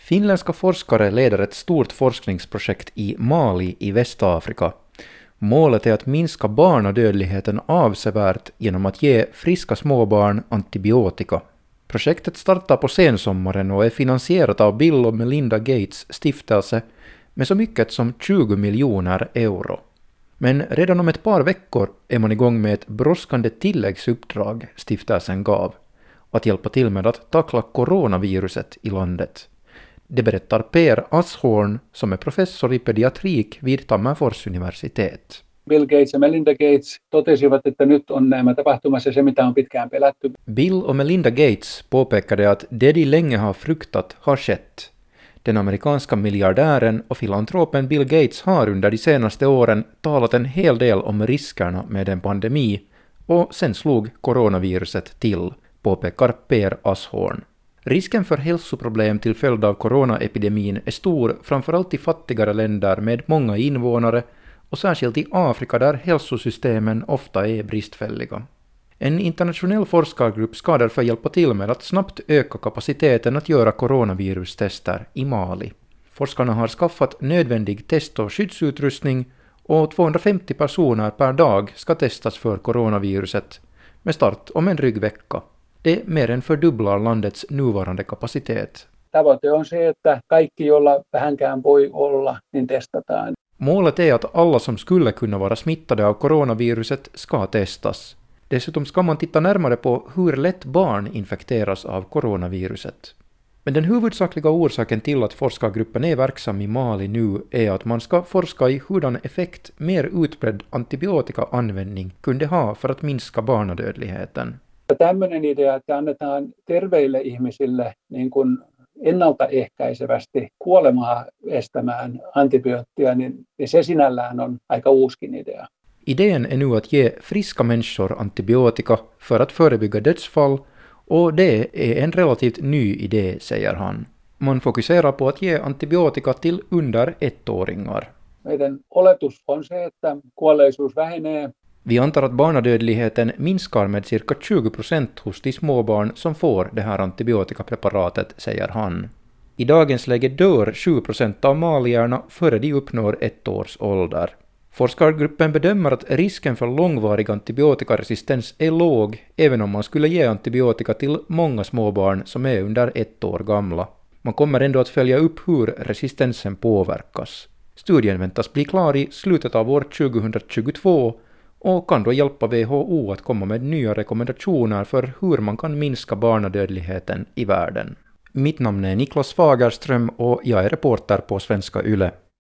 Finländska forskare leder ett stort forskningsprojekt i Mali i Västafrika. Målet är att minska barnadödligheten avsevärt genom att ge friska småbarn antibiotika. Projektet startar på sensommaren och är finansierat av Bill och Melinda Gates stiftelse med så mycket som 20 miljoner euro. Men redan om ett par veckor är man igång med ett brådskande tilläggsuppdrag stiftelsen gav, att hjälpa till med att tackla coronaviruset i landet. Det berättar Per Ashorn som är professor i pediatrik vid Tammerfors universitet. Bill Gates ja Melinda Gates totesivat, että nyt on näemmä tapahtumassa se, mitä on pitkään pelätty. Bill och Melinda Gates påpekade att det de länge har fruktat har skett. Den amerikanska miljardären och filantropen Bill Gates har under de senaste åren talat en hel del om riskerna med en pandemi och sen slog coronaviruset till, påpekar Per Ashorn. Risken för hälsoproblem till följd av coronaepidemin är stor framförallt i fattigare länder med många invånare och särskilt i Afrika där hälsosystemen ofta är bristfälliga. En internationell forskargrupp ska därför hjälpa till med att snabbt öka kapaciteten att göra coronavirustester i Mali. Forskarna har skaffat nödvändig test- och skyddsutrustning och 250 personer per dag ska testas för coronaviruset med start om en dryg vecka. Det mer än fördubblar landets nuvarande kapacitet. Tavoite on se, että kaikki, jolla vähänkään voi olla, niin testataan. Målet är att alla som skulle kunna vara smittade av coronaviruset ska testas. Dessutom ska man titta närmare på hur lätt barn infekteras av coronaviruset. Men den huvudsakliga orsaken till att forskargruppen är verksam i Mali nu är att man ska forska i hurdan effekt mer utbredd antibiotikaanvändning kunde ha för att minska barnadödligheten. Tämmöinen idea, että annetaan terveille ihmisille niin kuin ennaltaehkäisevästi kuolemaa estämään antibioottia, niin se sinällään on aika uuskin idea. Idén är nu att ge friska människor antibiotika för att förebygga dödsfall och det är en relativt ny idé, säger han. Man fokuserar på att ge antibiotika till under 1-åringar. Meidän oletus on se, että kuolleisuus vähenee. Vi antar att barnadödligheten minskar med cirka 20% hos de småbarn som får det här antibiotikapreparatet, säger han. I dagens läge dör 7% av malierna före de uppnår 1 års ålder. Forskargruppen bedömer att risken för långvarig antibiotikaresistens är låg även om man skulle ge antibiotika till många småbarn som är under 1 år gamla. Man kommer ändå att följa upp hur resistensen påverkas. Studien väntas bli klar i slutet av år 2022 och kan då hjälpa WHO att komma med nya rekommendationer för hur man kan minska barnadödligheten i världen. Mitt namn är Niklas Fagerström och jag är reporter på Svenska Yle.